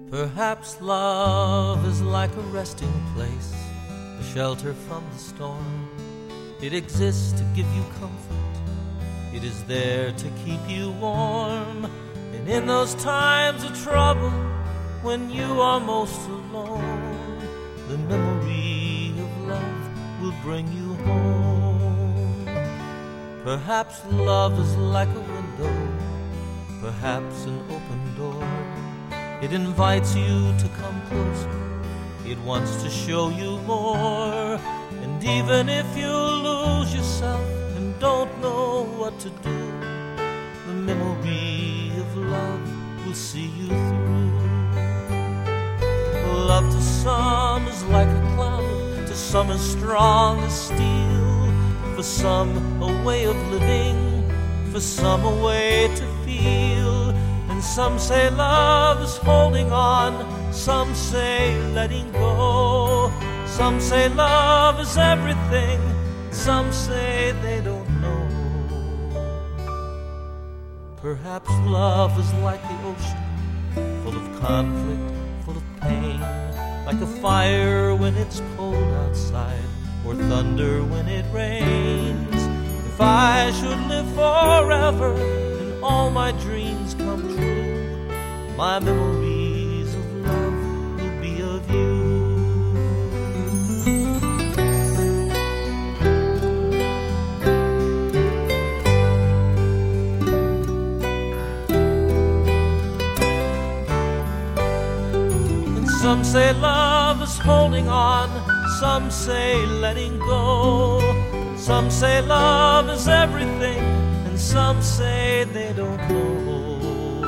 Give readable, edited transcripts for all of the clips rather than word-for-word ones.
Perhaps love is like a resting place, a shelter from the storm. It exists to give you comfort. It is there to keep you warm. And in those times of trouble, when you are most alone, the memory of love will bring you home. Perhaps love is like a window, perhaps an open door. It invites you to come closer. It wants to show you more. And even if you lose yourself and don't know what to do, the memory of love will see you through. Love to some is like a cloud, to some as strong as steel. For some a way of living, for some a way to feel. And some say love is holding on, some say letting go. Some say love is everything, some say they don't know. Perhaps love is like the ocean, full of conflict, full of pain. Like a fire when it's cold outside, or thunder when it rains. If I should live forever and all my dreams come true, my memories of love will be of you. Some say love is holding on, some say letting go. Some say love is everything, and some say they don't know.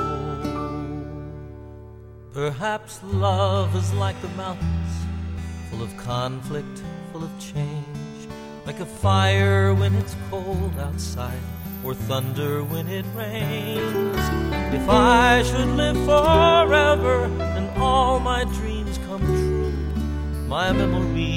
Perhaps love is like the mountains, full of conflict, full of change. Like a fire when it's cold outside, or thunder when it rains. If I should live forever and all my dreams come true, my memories